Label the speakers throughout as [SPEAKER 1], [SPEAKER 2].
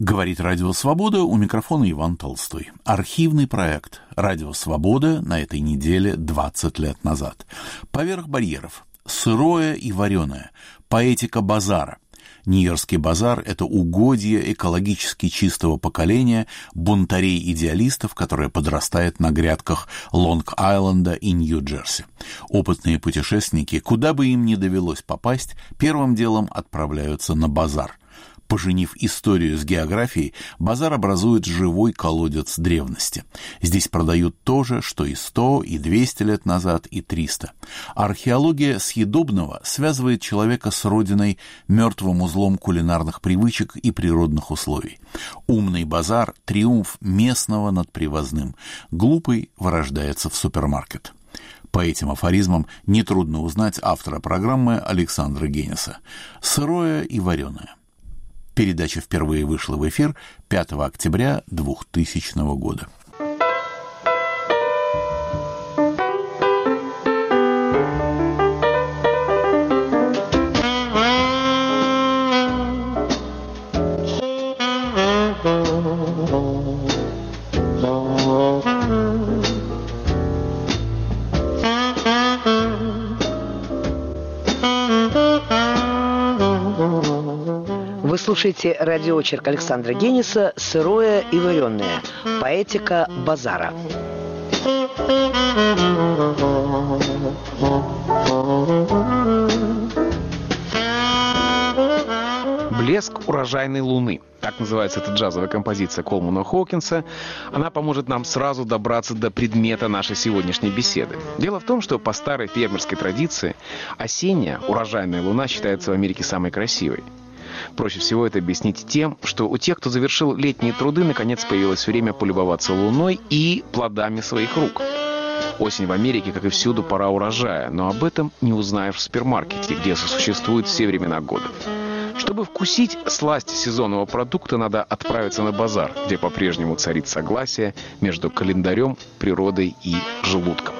[SPEAKER 1] Говорит Радио Свобода, у микрофона Иван Толстой. Архивный проект Радио Свобода на этой неделе 20 лет назад. Поверх барьеров. Сырое и вареное. Поэтика базара. Нью-Йоркский базар – это угодье экологически чистого поколения бунтарей-идеалистов, которое подрастает на грядках Лонг-Айленда и Нью-Джерси. Опытные путешественники, куда бы им ни довелось попасть, первым делом отправляются на базар. Поженив историю с географией, базар образует живой колодец древности. Здесь продают то же, что и 100, и 200 лет назад, и 300. Археология съедобного связывает человека с родиной мертвым узлом кулинарных привычек и природных условий. Умный базар – триумф местного над привозным. Глупый вырождается в супермаркет. По этим афоризмам нетрудно узнать автора программы Александра Генеса. «Сырое и вареное». Передача впервые вышла в эфир 5 октября 2000 года.
[SPEAKER 2] Вы слушаете радиоочерк Александра Генеса «Сырое и вареное. Поэтика базара».
[SPEAKER 3] «Блеск урожайной луны». Так называется эта джазовая композиция Колмана Хоукинса. Она поможет нам сразу добраться до предмета нашей сегодняшней беседы. Дело в том, что по старой фермерской традиции осенняя урожайная луна считается в Америке самой красивой. Проще всего это объяснить тем, что у тех, кто завершил летние труды, наконец появилось время полюбоваться луной и плодами своих рук. Осень в Америке, как и всюду, пора урожая, но об этом не узнаешь в супермаркете, где существует все времена года. Чтобы вкусить сласть сезонного продукта, надо отправиться на базар, где по-прежнему царит согласие между календарем, природой и желудком.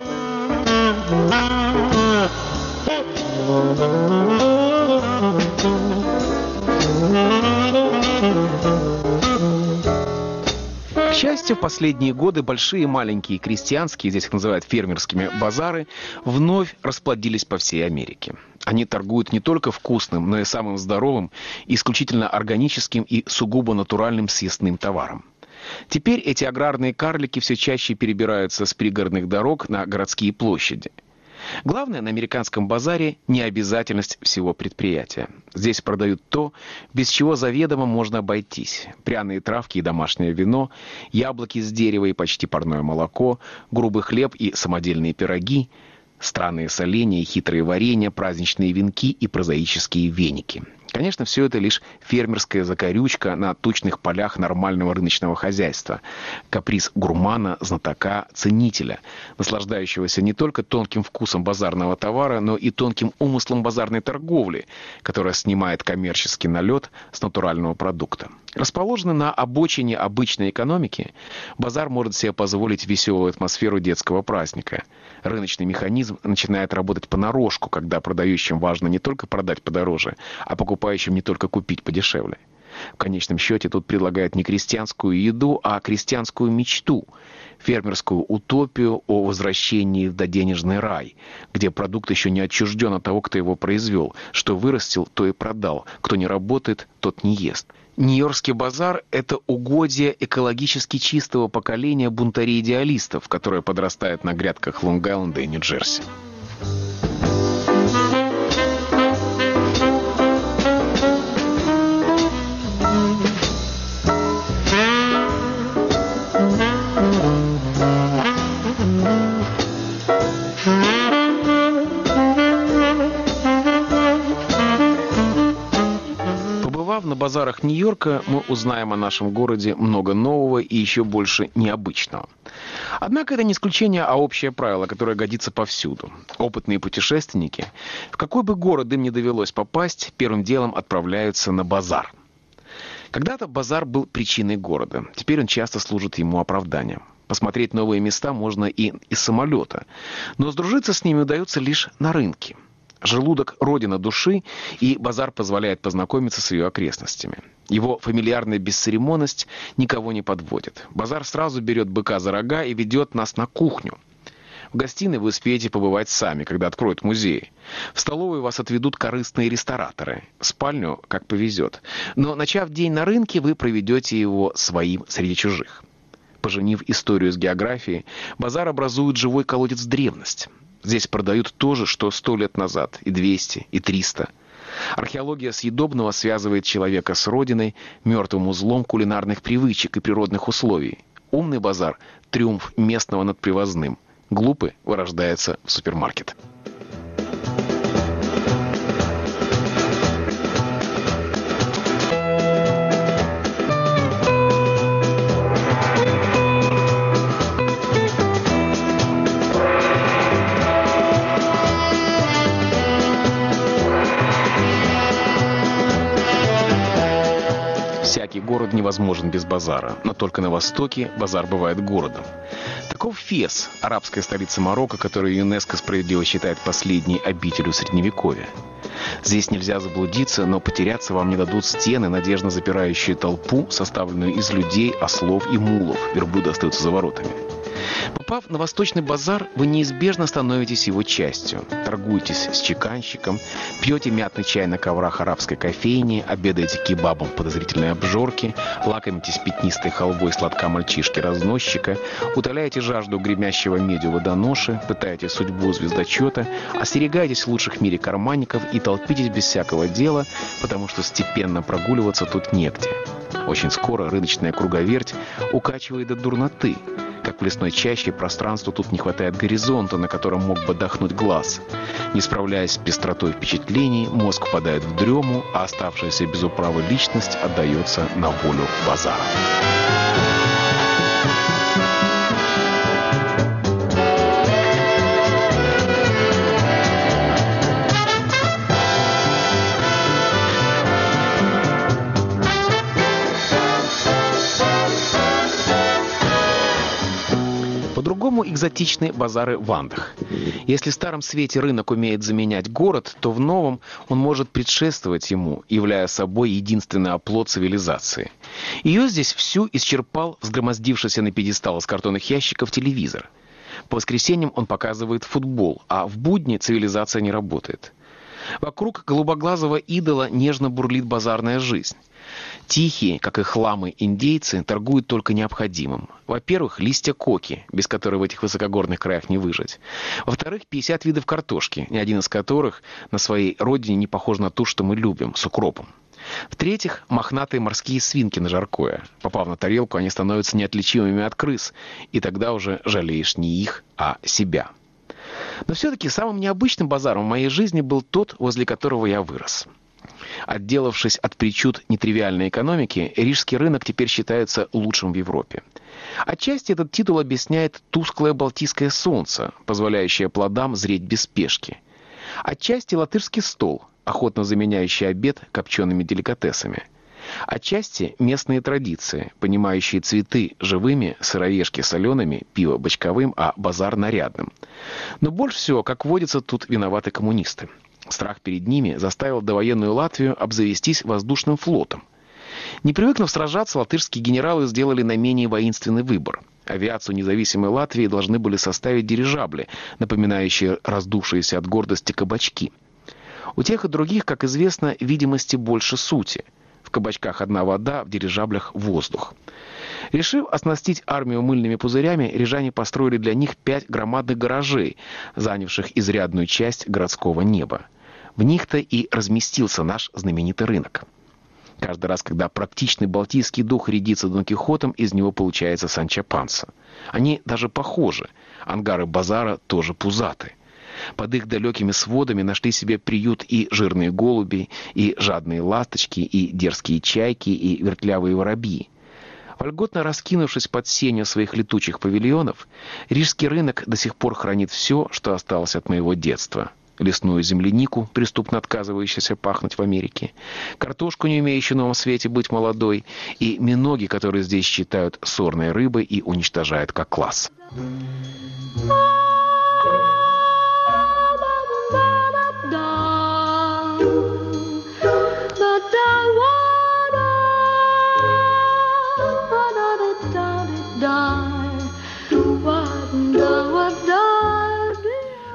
[SPEAKER 3] К счастью, в последние годы большие и маленькие крестьянские, здесь их называют фермерскими, базары вновь расплодились по всей Америке. Они торгуют не только вкусным, но и самым здоровым, исключительно органическим и сугубо натуральным съестным товаром. Теперь эти аграрные карлики все чаще перебираются с пригородных дорог на городские площади. Главное на американском базаре – необязательность всего предприятия. Здесь продают то, без чего заведомо можно обойтись. Пряные травки и домашнее вино, яблоки с дерева и почти парное молоко, грубый хлеб и самодельные пироги, странные соленья и хитрые варенья, праздничные венки и прозаические веники. Конечно, все это лишь фермерская закорючка на тучных полях нормального рыночного хозяйства. Каприз гурмана, знатока, ценителя, наслаждающегося не только тонким вкусом базарного товара, но и тонким умыслом базарной торговли, которая снимает коммерческий налет с натурального продукта. Расположенный на обочине обычной экономики, базар может себе позволить веселую атмосферу детского праздника. Рыночный механизм начинает работать понарошку, когда продающим важно не только продать подороже, а покупающим не только купить подешевле. В конечном счете тут предлагают не крестьянскую еду, а крестьянскую мечту, фермерскую утопию о возвращении в доденежный рай, где продукт еще не отчужден от того, кто его произвел, что вырастил, то и продал, кто не работает, тот не ест. Нью-Йоркский базар – это угодье экологически чистого поколения бунтарей-идеалистов, которое подрастает на грядках Лонг-Айленда и Нью-Джерси. На базарах Нью-Йорка мы узнаем о нашем городе много нового и еще больше необычного. Однако это не исключение, а общее правило, которое годится повсюду. Опытные путешественники, в какой бы город им ни довелось попасть, первым делом отправляются на базар. Когда-то базар был причиной города, теперь он часто служит ему оправданием. Посмотреть новые места можно и из самолета, но сдружиться с ними удается лишь на рынке. Желудок – родина души, и базар позволяет познакомиться с ее окрестностями. Его фамильярная бесцеремонность никого не подводит. Базар сразу берет быка за рога и ведет нас на кухню. В гостиной вы успеете побывать сами, когда откроют музей. В столовую вас отведут корыстные рестораторы. В спальню, как повезет. Но, начав день на рынке, вы проведете его своим среди чужих. Поженив историю с географией, базар образует живой колодец древности. Здесь продают то же, что 100 лет назад, и 200, и 300. Археология съедобного связывает человека с родиной, мертвым узлом кулинарных привычек и природных условий. Умный базар – триумф местного над привозным. Глупый вырождается в супермаркет. Всякий город невозможен без базара, но только на Востоке базар бывает городом. Таков Фес, арабская столица Марокко, которую ЮНЕСКО справедливо считает последней обителью Средневековья. Здесь нельзя заблудиться, но потеряться вам не дадут стены, надежно запирающие толпу, составленную из людей, ослов и мулов. Верблюды остаются за воротами. Попав на Восточный базар, вы неизбежно становитесь его частью. Торгуетесь с чеканщиком, пьете мятный чай на коврах арабской кофейни, обедаете кебабом в подозрительной обжорке, лакомитесь пятнистой халвой сладка мальчишки-разносчика, утоляете жажду гремящего медью водоноши, пытаете судьбу звездочета, остерегаетесь лучших в мире карманников и толпитесь без всякого дела, потому что степенно прогуливаться тут негде. Очень скоро рыночная круговерть укачивает до дурноты. Как в лесной чаще, пространству тут не хватает горизонта, на котором мог бы отдохнуть глаз. Не справляясь с пестротой впечатлений, мозг впадает в дрему, а оставшаяся без управы личность отдается на волю базара. По-другому экзотичны базары в Андах. Если в Старом Свете рынок умеет заменять город, то в Новом он может предшествовать ему, являя собой единственный оплот цивилизации. Ее здесь всю исчерпал взгромоздившийся на пьедестал из картонных ящиков телевизор. По воскресеньям он показывает футбол, а в будни цивилизация не работает. Вокруг голубоглазого идола нежно бурлит базарная жизнь. Тихие, как и хламы, индейцы торгуют только необходимым. Во-первых, листья коки, без которых в этих высокогорных краях не выжить. Во-вторых, 50 видов картошки, ни один из которых на своей родине не похож на ту, что мы любим, с укропом. В-третьих, мохнатые морские свинки на жаркое. Попав на тарелку, они становятся неотличимыми от крыс, и тогда уже жалеешь не их, а себя. Но все-таки самым необычным базаром в моей жизни был тот, возле которого я вырос. Отделавшись от причуд нетривиальной экономики, рижский рынок теперь считается лучшим в Европе. Отчасти этот титул объясняет тусклое балтийское солнце, позволяющее плодам зреть без спешки. Отчасти латышский стол, охотно заменяющий обед копчеными деликатесами. Отчасти местные традиции, понимающие цветы живыми, сыроежки солеными, пиво бочковым, а базар нарядным. Но больше всего, как водится, тут виноваты коммунисты. Страх перед ними заставил довоенную Латвию обзавестись воздушным флотом. Не привыкнув сражаться, латышские генералы сделали наименее воинственный выбор. Авиацию независимой Латвии должны были составить дирижабли, напоминающие раздувшиеся от гордости кабачки. У тех и других, как известно, видимости больше сути. В кабачках одна вода, в дирижаблях воздух. Решив оснастить армию мыльными пузырями, рижане построили для них 5 громадных гаражей, занявших изрядную часть городского неба. В них-то и разместился наш знаменитый рынок. Каждый раз, когда практичный балтийский дух рядится Дон Кихотом, из него получается Санчо Панса. Они даже похожи. Ангары базара тоже пузаты. Под их далекими сводами нашли себе приют и жирные голуби, и жадные ласточки, и дерзкие чайки, и вертлявые воробьи. Вольготно раскинувшись под сенью своих летучих павильонов, рижский рынок до сих пор хранит все, что осталось от моего детства. Лесную землянику, преступно отказывающуюся пахнуть в Америке, картошку, не умеющую в новом свете быть молодой, и миноги, которые здесь считают сорной рыбой и уничтожают как класс.
[SPEAKER 4] Da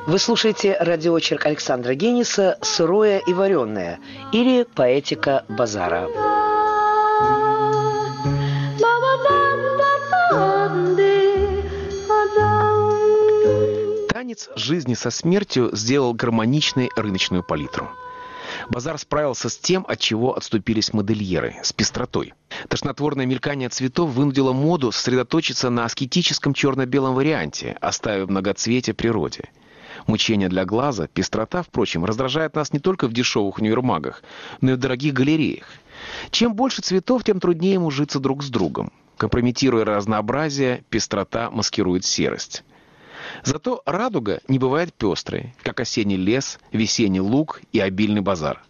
[SPEAKER 2] Вы слушаете радиоочерк Александра Гениса «Сырое и вареное» или «Поэтика базара».
[SPEAKER 3] Танец жизни со смертью сделал гармоничной рыночную палитру. Базар справился с тем, от чего отступились модельеры – с пестротой. Тошнотворное мелькание цветов вынудило моду сосредоточиться на аскетическом черно-белом варианте, оставив многоцветие природе. Мучение для глаза, пестрота, впрочем, раздражает нас не только в дешевых универмагах, но и в дорогих галереях. Чем больше цветов, тем труднее ему житься друг с другом. Компрометируя разнообразие, пестрота маскирует серость. Зато радуга не бывает пестрой, как осенний лес, весенний луг и обильный базар.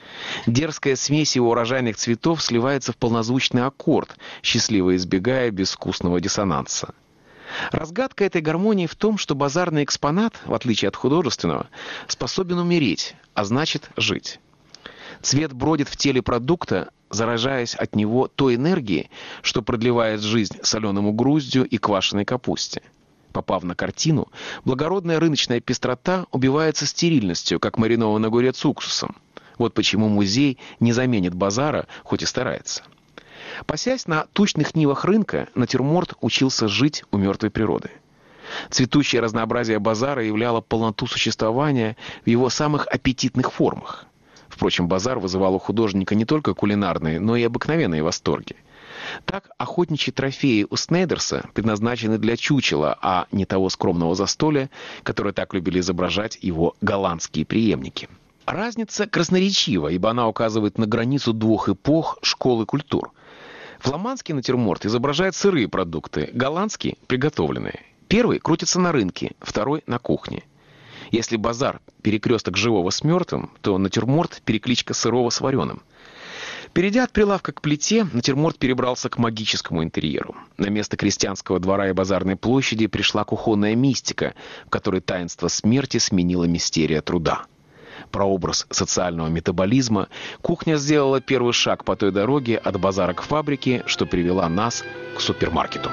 [SPEAKER 3] Дерзкая смесь его урожайных цветов сливается в полнозвучный аккорд, счастливо избегая безвкусного диссонанса. Разгадка этой гармонии в том, что базарный экспонат, в отличие от художественного, способен умереть, а значит жить. Цвет бродит в теле продукта, заражаясь от него той энергией, что продлевает жизнь соленому груздю и квашеной капусте. Попав на картину, благородная рыночная пестрота убивается стерильностью, как маринованный огурец уксусом. Вот почему музей не заменит базара, хоть и старается. Пасясь на тучных нивах рынка, натюрморт учился жить у мертвой природы. Цветущее разнообразие базара являло полноту существования в его самых аппетитных формах. Впрочем, базар вызывал у художника не только кулинарные, но и обыкновенные восторги. Так, охотничьи трофеи у Снейдерса предназначены для чучела, а не того скромного застолья, которое так любили изображать его голландские преемники. Разница красноречива, ибо она указывает на границу двух эпох школ и культур. Фламандский натюрморт изображает сырые продукты, голландский – приготовленные. Первый крутится на рынке, второй – на кухне. Если базар – перекресток живого с мертвым, то натюрморт – перекличка сырого с вареным. Перейдя от прилавка к плите, натюрморт перебрался к магическому интерьеру. На место крестьянского двора и базарной площади пришла кухонная мистика, в которой таинство смерти сменило мистерия труда. Прообраз социального метаболизма, кухня сделала первый шаг по той дороге от базара к фабрике, что привела нас к супермаркету.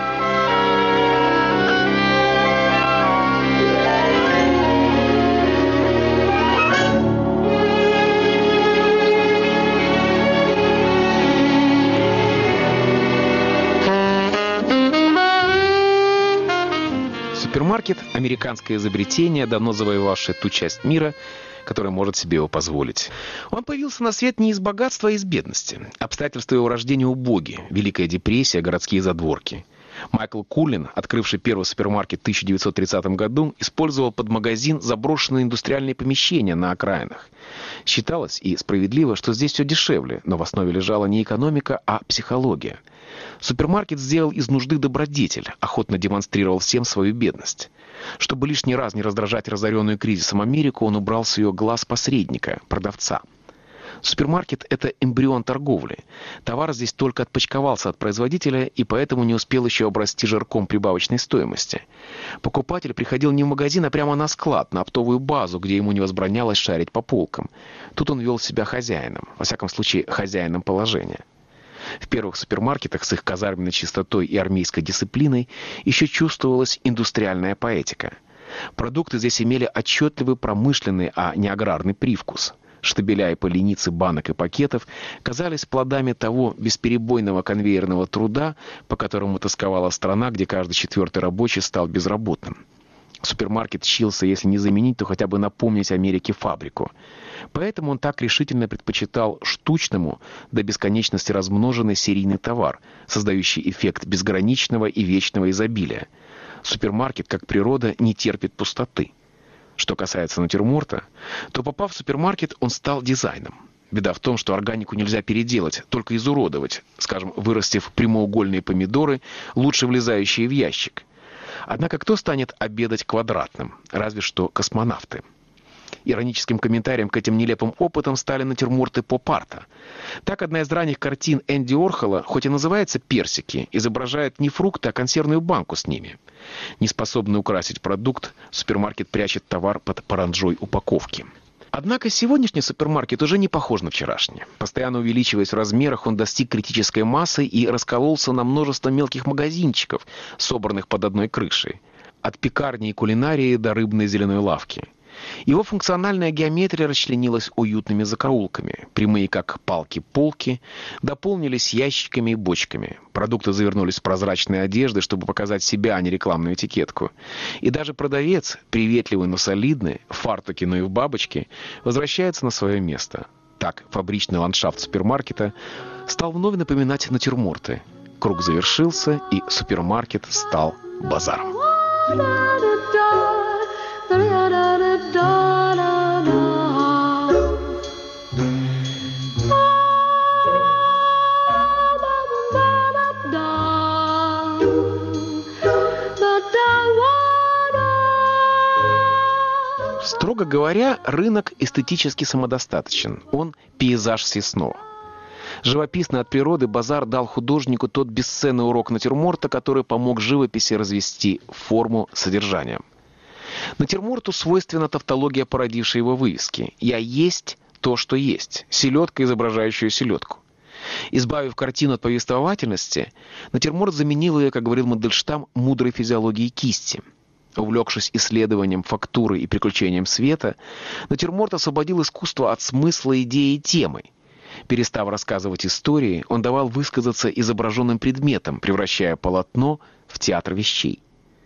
[SPEAKER 3] Супермаркет – американское изобретение, давно завоевавшее ту часть мира, которая может себе его позволить. Он появился на свет не из богатства, а из бедности. Обстоятельства его рождения убоги, Великая депрессия, городские задворки. Майкл Кулин, открывший первый супермаркет в 1930 году, использовал под магазин заброшенные индустриальные помещения на окраинах. Считалось, и справедливо, что здесь все дешевле, но в основе лежала не экономика, а психология. Супермаркет сделал из нужды добродетель, охотно демонстрировал всем свою бедность. Чтобы лишний раз не раздражать разоренную кризисом Америку, он убрал с ее глаз посредника, продавца. Супермаркет – это эмбрион торговли. Товар здесь только отпочковался от производителя и поэтому не успел еще обрасти жирком прибавочной стоимости. Покупатель приходил не в магазин, а прямо на склад, на оптовую базу, где ему не возбранялось шарить по полкам. Тут он вел себя хозяином, во всяком случае хозяином положения. В первых супермаркетах с их казарменной чистотой и армейской дисциплиной еще чувствовалась индустриальная поэтика. Продукты здесь имели отчетливый промышленный, а не аграрный привкус. Штабеля и поленицы банок и пакетов казались плодами того бесперебойного конвейерного труда, по которому тосковала страна, где каждый четвертый рабочий стал безработным. Супермаркет чился, если не заменить, то хотя бы напомнить Америке фабрику. Поэтому он так решительно предпочитал штучному, до бесконечности размноженный серийный товар, создающий эффект безграничного и вечного изобилия. Супермаркет, как природа, не терпит пустоты. Что касается натюрморта, то, попав в супермаркет, он стал дизайном. Беда в том, что органику нельзя переделать, только изуродовать, скажем, вырастив прямоугольные помидоры, лучше влезающие в ящик. Однако кто станет обедать квадратным? Разве что космонавты. Ироническим комментарием к этим нелепым опытам стали натюрморты поп-арта. Так, одна из ранних картин Энди Уорхола, хоть и называется «Персики», изображает не фрукты, а консервную банку с ними. Неспособный украсить продукт, супермаркет прячет товар под паранджой упаковки. Однако сегодняшний супермаркет уже не похож на вчерашний. Постоянно увеличиваясь в размерах, он достиг критической массы и раскололся на множество мелких магазинчиков, собранных под одной крышей. от пекарни и кулинарии до рыбной зеленой лавки. Его функциональная геометрия расчленилась уютными закоулками. Прямые, как палки-полки, дополнились ящиками и бочками. Продукты завернулись в прозрачные одежды, чтобы показать себя, а не рекламную этикетку. И даже продавец, приветливый, но солидный, в фартуке, но и в бабочке, возвращается на свое место. Так фабричный ландшафт супермаркета стал вновь напоминать натюрморты. Круг завершился, и супермаркет стал базаром. Строго говоря, рынок эстетически самодостаточен. Он пейзаж Сесно. Живописный от природы, базар дал художнику тот бесценный урок натюрморта, который помог живописи развести форму содержанием. Натюрморту свойственна тавтология, породившая его вывески. «Я есть то, что есть». Селедка, изображающая селедку. Избавив картину от повествовательности, натюрморт заменил ее, как говорил Мандельштам, мудрой физиологией кисти. Увлекшись исследованием фактуры и приключением света, натюрморт освободил искусство от смысла, идеи и темы. Перестав рассказывать истории, он давал высказаться изображенным предметам, превращая полотно в театр вещей.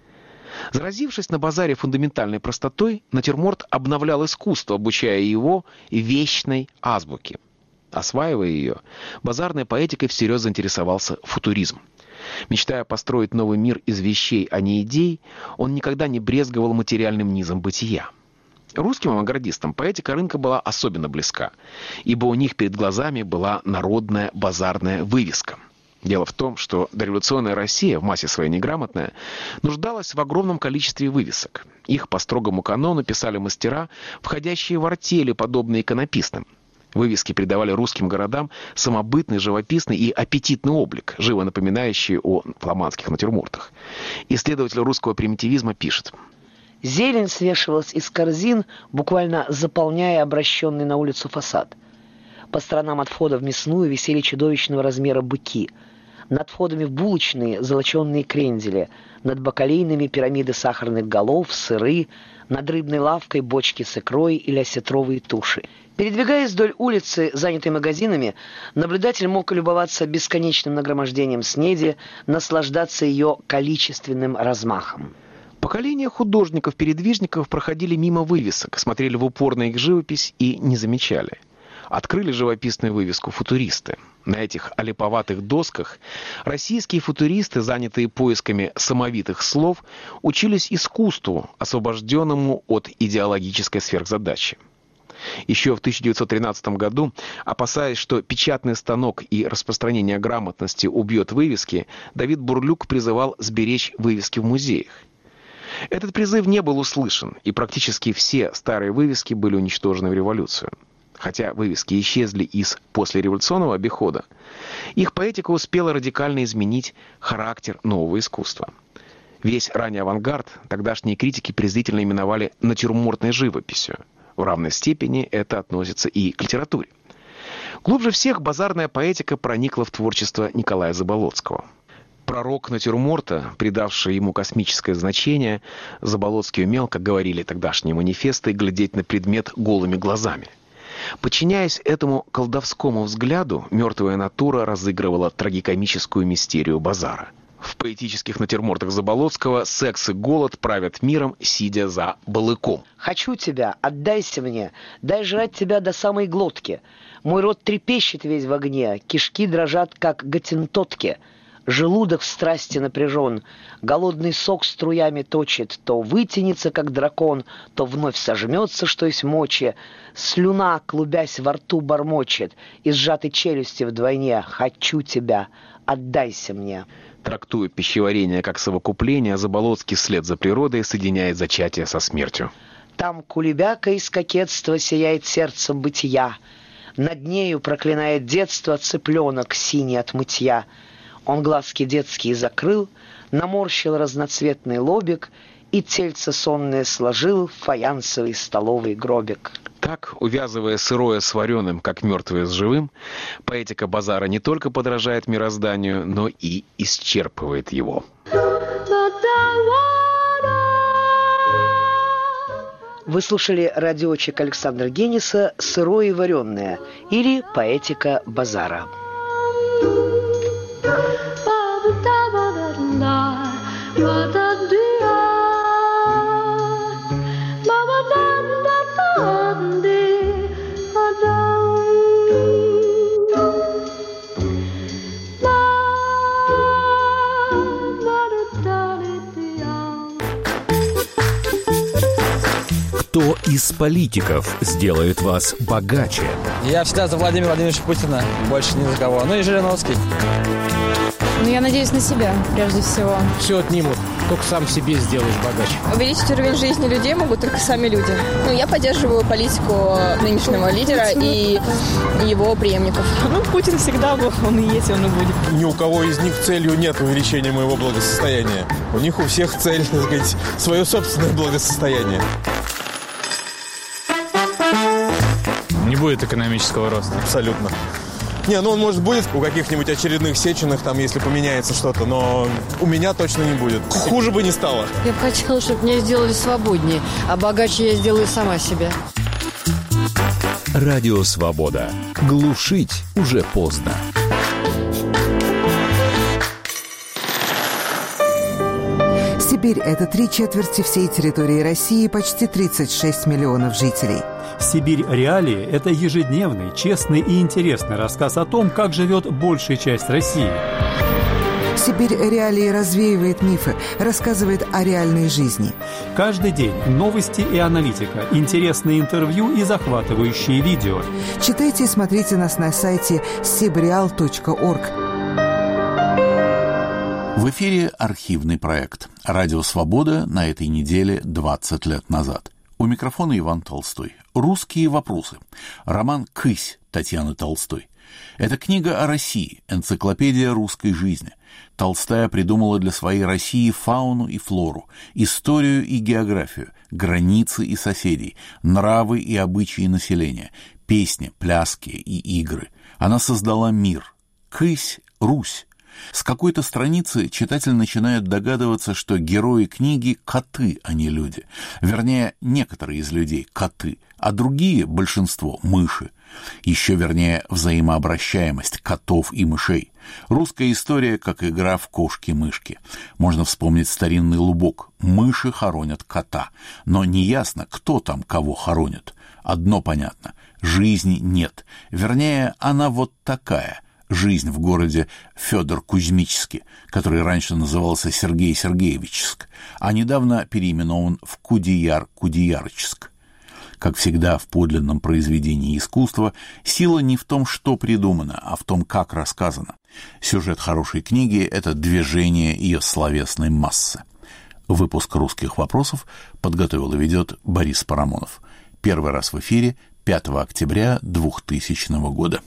[SPEAKER 3] Заразившись на базаре фундаментальной простотой, натюрморт обновлял искусство, обучая его вечной азбуке. Осваивая ее, базарной поэтикой всерьез заинтересовался футуризм. Мечтая построить новый мир из вещей, а не идей, он никогда не брезговал материальным низом бытия. Русским авангардистам поэтика рынка была особенно близка, ибо у них перед глазами была народная базарная вывеска. Дело в том, что дореволюционная Россия, в массе своей неграмотная, нуждалась в огромном количестве вывесок. Их по строгому канону писали мастера, входящие в артели, подобные иконописным. Вывески придавали русским городам самобытный, живописный и аппетитный облик, живо напоминающий о фламандских натюрмортах. Исследователь русского примитивизма пишет:
[SPEAKER 2] Зелень свешивалась из корзин, буквально заполняя обращенный на улицу фасад. По сторонам от входа в мясную висели чудовищного размера быки. Над входами в булочные золоченые крендели, над бакалейными пирамиды сахарных голов, сыры, над рыбной лавкой бочки с икрой или осетровые туши. Передвигаясь вдоль улицы, занятой магазинами, наблюдатель мог любоваться бесконечным нагромождением снеди, наслаждаться ее количественным размахом.
[SPEAKER 3] Поколения художников-передвижников проходили мимо вывесок, смотрели в упор на их живопись и не замечали. Открыли живописную вывеску футуристы. На этих олиповатых досках российские футуристы, занятые поисками самовитых слов, учились искусству, освобожденному от идеологической сверхзадачи. Еще в 1913 году, опасаясь, что печатный станок и распространение грамотности убьет вывески, Давид Бурлюк призывал сберечь вывески в музеях. Этот призыв не был услышан, и практически все старые вывески были уничтожены в революцию. Хотя вывески исчезли из послереволюционного обихода, их поэтика успела радикально изменить характер нового искусства. Весь ранний авангард тогдашние критики презрительно именовали натюрмортной живописью. В равной степени это относится и к литературе. Глубже всех базарная поэтика проникла в творчество Николая Заболоцкого. Пророк натюрморта, придавший ему космическое значение, Заболоцкий умел, как говорили тогдашние манифесты, глядеть на предмет голыми глазами. Подчиняясь этому колдовскому взгляду, мертвая натура разыгрывала трагикомическую мистерию базара. В поэтических натюрмортах Заболоцкого секс и голод правят миром, сидя за балыком.
[SPEAKER 2] «Хочу тебя, отдайся мне, дай жрать тебя до самой глотки. Мой рот трепещет весь в огне, кишки дрожат, как готентотки. Желудок в страсти напряжен, голодный сок струями точит, то вытянется, как дракон, то вновь сожмется, что есть мочи. Слюна, клубясь во рту, бормочет, и сжатой челюсти вдвойне. Хочу тебя, отдайся мне».
[SPEAKER 3] Трактуя пищеварение как совокупление, Заболоцкий вслед за природой соединяет зачатие со смертью.
[SPEAKER 2] Там кулебяка из кокетства сияет сердцем бытия. Над нею проклинает детство цыпленок синий от мытья. Он глазки детские закрыл, наморщил разноцветный лобик и тельце сонное сложил в фаянсовый столовый гробик.
[SPEAKER 3] Так, увязывая сырое с вареным, как мертвое с живым, поэтика базара не только подражает мирозданию, но и исчерпывает его.
[SPEAKER 4] But I wanna
[SPEAKER 2] Вы слушали радиочек Александра Гениса «Сырое и вареное» или «Поэтика базара».
[SPEAKER 4] Кто из политиков сделает вас богаче?
[SPEAKER 5] Я всегда за Владимира Владимировича Путина, больше ни за кого. Ну и Жириновский.
[SPEAKER 6] Ну, я надеюсь на себя, прежде всего.
[SPEAKER 7] Все отнимут, только сам себе сделаешь богаче.
[SPEAKER 6] Увеличить уровень жизни людей могут только сами люди. Ну, я поддерживаю политику нынешнего лидера и его преемников.
[SPEAKER 8] Ну, Путин всегда был, он и есть, он и будет.
[SPEAKER 9] Ни у кого из них целью нет увеличения моего благосостояния. У них у всех цель, так сказать, свое собственное благосостояние.
[SPEAKER 10] Не будет экономического роста.
[SPEAKER 9] Абсолютно. Не, ну он, может, будет у каких-нибудь очередных Сеченых, там, если поменяется что-то, но у меня точно не будет. Хуже бы не стало.
[SPEAKER 11] Я бы хотела, чтобы меня сделали свободнее, а богаче я сделаю сама себя.
[SPEAKER 4] Радио «Свобода». Глушить уже поздно.
[SPEAKER 12] Сибирь – это 3/4 всей территории России, почти 36 миллионов жителей.
[SPEAKER 13] «Сибирь. Реалии» – это ежедневный, честный и интересный рассказ о том, как живет большая часть России.
[SPEAKER 12] «Сибирь. Реалии» развеивает мифы, рассказывает о реальной жизни.
[SPEAKER 13] Каждый день новости и аналитика, интересные интервью и захватывающие видео.
[SPEAKER 12] Читайте и смотрите нас на сайте sibreal.org.
[SPEAKER 1] В эфире архивный проект «Радио Свобода» на этой неделе 20 лет назад. У микрофона Иван Толстой. «Русские вопросы». Роман «Кысь» Татьяны Толстой. Это книга о России, энциклопедия русской жизни. Толстая придумала для своей России фауну и флору, историю и географию, границы и соседей, нравы и обычаи населения, песни, пляски и игры. Она создала мир. «Кысь» — Русь. С какой-то страницы читатель начинает догадываться, что герои книги — коты, а не люди. Вернее, некоторые из людей — коты, а другие, большинство, — мыши. Еще вернее, взаимообращаемость котов и мышей. Русская история как игра в кошки-мышки. Можно вспомнить старинный лубок. Мыши хоронят кота. Но неясно, кто там кого хоронит. Одно понятно — жизни нет. Вернее, она вот такая — жизнь в городе Федор-Кузьмический, который раньше назывался Сергей-Сергеевичск, а недавно переименован в Кудеяр-Кудеярчск. Как всегда в подлинном произведении искусства, сила не в том, что придумано, а в том, как рассказано. Сюжет хорошей книги — это движение ее словесной массы. Выпуск «Русских вопросов» подготовил и ведет Борис Парамонов. Первый раз в эфире 5 октября 2000 года.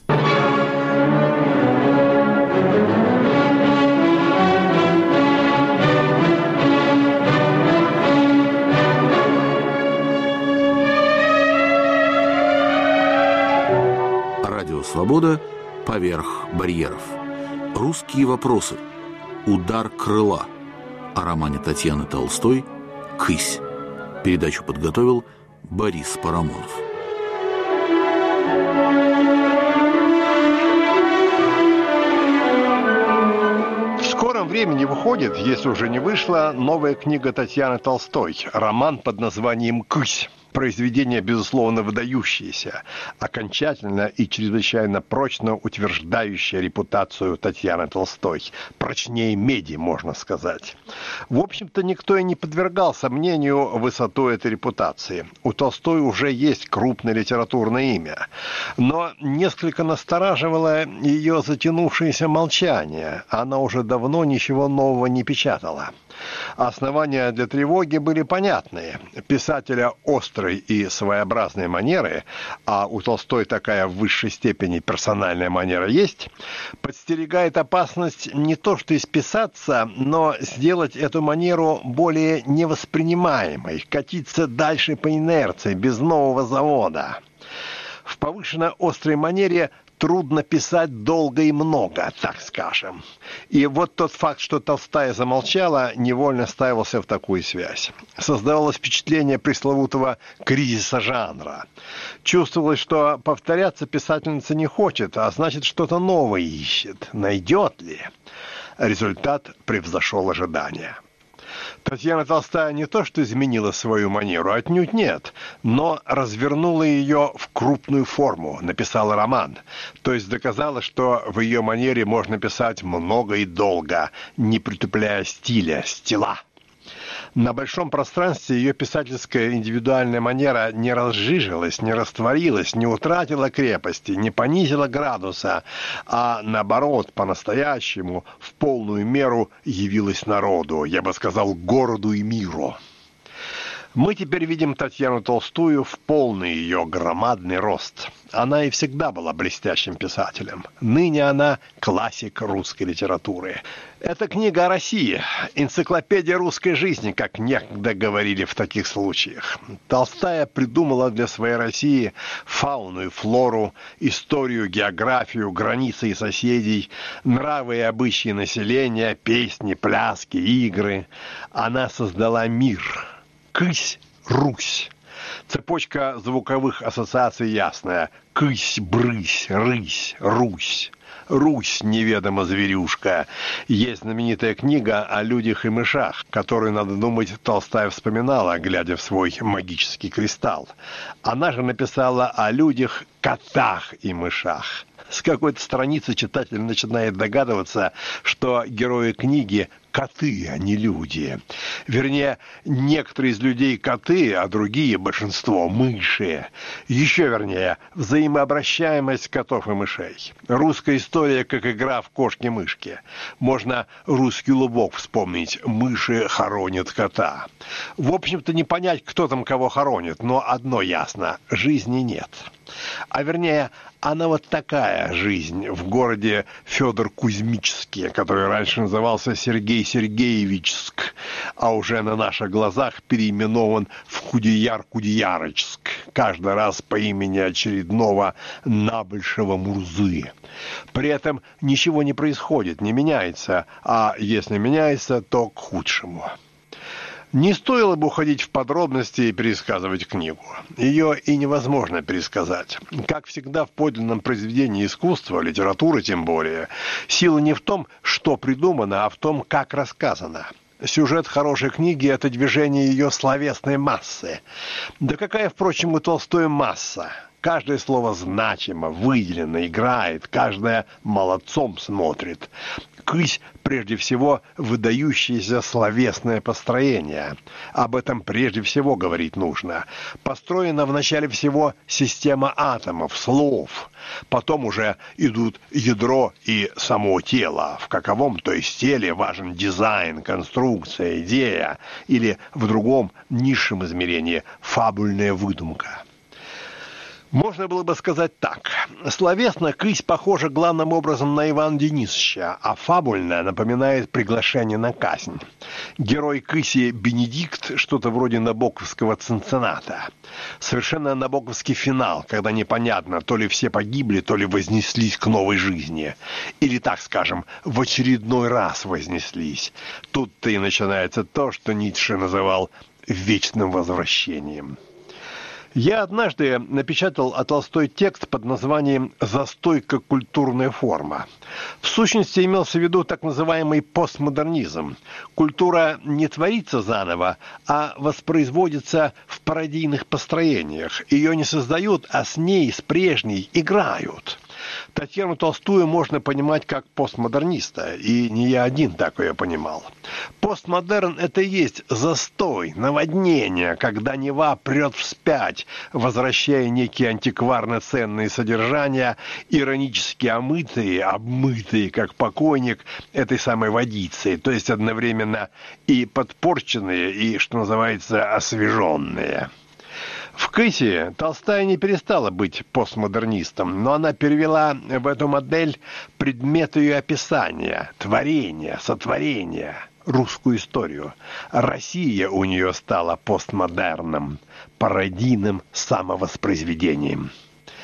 [SPEAKER 1] Свобода поверх барьеров. Русские вопросы. Удар крыла. О романе Татьяны Толстой «Кысь». Передачу подготовил Борис Парамонов.
[SPEAKER 14] В скором времени выходит, если уже не вышла, новая книга Татьяны Толстой. Роман под названием «Кысь». Произведение, безусловно, выдающееся, окончательно и чрезвычайно прочно утверждающее репутацию Татьяны Толстой. Прочнее меди, можно сказать. В общем-то, никто и не подвергал сомнению высоту этой репутации. У Толстой уже есть крупное литературное имя. Но несколько настораживало ее затянувшееся молчание. Она уже давно ничего нового не печатала. Основания для тревоги были понятные. Писателя острой и своеобразной манеры, а у Толстой такая в высшей степени персональная манера есть, подстерегает опасность не то что исписаться, но сделать эту манеру более невоспринимаемой, катиться дальше по инерции, без нового завода. В повышенно острой манере трудно писать долго и много, так скажем. И вот тот факт, что Толстая замолчала, невольно ставился в такую связь. Создавалось впечатление пресловутого кризиса жанра. Чувствовалось, что повторяться писательница не хочет, а значит, что-то новое ищет. Найдет ли? Результат превзошел ожидания. Татьяна Толстая не то что изменила свою манеру, отнюдь нет, но развернула ее в крупную форму, написала роман. То есть доказала, что в ее манере можно писать много и долго, не притупляя стила. На большом пространстве ее писательская индивидуальная манера не разжижилась, не растворилась, не утратила крепости, не понизила градуса, а наоборот, по-настоящему, в полную меру явилась народу, я бы сказал, городу и миру. Мы теперь видим Татьяну Толстую в полный ее громадный рост. Она и всегда была блестящим писателем. Ныне она классик русской литературы. Это книга о России, энциклопедия русской жизни, как некогда говорили в таких случаях. Толстая придумала для своей России фауну и флору, историю, географию, границы и соседей, нравы и обычаи населения, песни, пляски, игры. Она создала мир. Кысь, Русь. Цепочка звуковых ассоциаций ясная. Кысь, брысь, рысь, Русь. Русь, неведома зверюшка. Есть знаменитая книга о людях и мышах, которую, надо думать, Толстая вспоминала, глядя в свой магический кристалл. Она же написала о людях, котах и мышах. С какой-то страницы читатель начинает догадываться, что герои книги – коты, а не люди. Вернее, некоторые из людей коты, а другие, большинство, мыши. Еще вернее, взаимообращаемость котов и мышей. Русская история, как игра в кошки-мышки. Можно русский лубок вспомнить. Мыши хоронят кота. В общем-то, не понять, кто там кого хоронит, но одно ясно – жизни нет. А вернее, она вот такая жизнь в городе Федор-Кузьмический, который раньше назывался Сергей-Сергеевичск, а уже на наших глазах переименован в Худияр-Кудеярочск, каждый раз по имени очередного набольшего Мурзы. При этом ничего не происходит, не меняется, а если меняется, то к худшему. Не стоило бы уходить в подробности и пересказывать книгу. Ее и невозможно пересказать. Как всегда в подлинном произведении искусства, литературы тем более, сила не в том, что придумано, а в том, как рассказано. Сюжет хорошей книги – это движение ее словесной массы. Да какая, впрочем, у Толстой масса? Каждое слово значимо, выделено, играет, каждое молодцом смотрит. Кысь, прежде всего, выдающееся словесное построение. Об этом прежде всего говорить нужно. Построена в начале всего система атомов, слов. Потом уже идут ядро и само тело. В каковом, то есть теле, важен дизайн, конструкция, идея. Или в другом, низшем измерении, фабульная выдумка. Можно было бы сказать так. Словесно Кысь похожа главным образом на Ивана Денисовича, а фабульно напоминает приглашение на казнь. Герой Кыси Бенедикт что-то вроде набоковского Цинцинната. Совершенно набоковский финал, когда непонятно, то ли все погибли, то ли вознеслись к новой жизни. Или, так скажем, в очередной раз вознеслись. Тут-то и начинается то, что Ницше называл вечным возвращением. Я однажды напечатал о Толстой текст под названием «Застой как культурная форма». В сущности, имелся в виду так называемый постмодернизм. Культура не творится заново, а воспроизводится в пародийных построениях. Ее не создают, а с ней, с прежней, играют. Татьяну Толстую можно понимать как постмодерниста, и не я один так ее понимал. Постмодерн – это и есть застой, наводнение, когда Нева прет вспять, возвращая некие антикварно ценные содержания, иронически омытые, обмытые, как покойник, этой самой водицей, то есть одновременно и подпорченные, и, что называется, освеженные. В Кысе Толстая не перестала быть постмодернистом, но она перевела в эту модель предмет ее описания, творения, сотворения, русскую историю. Россия у нее стала постмодерном, пародийным самовоспроизведением.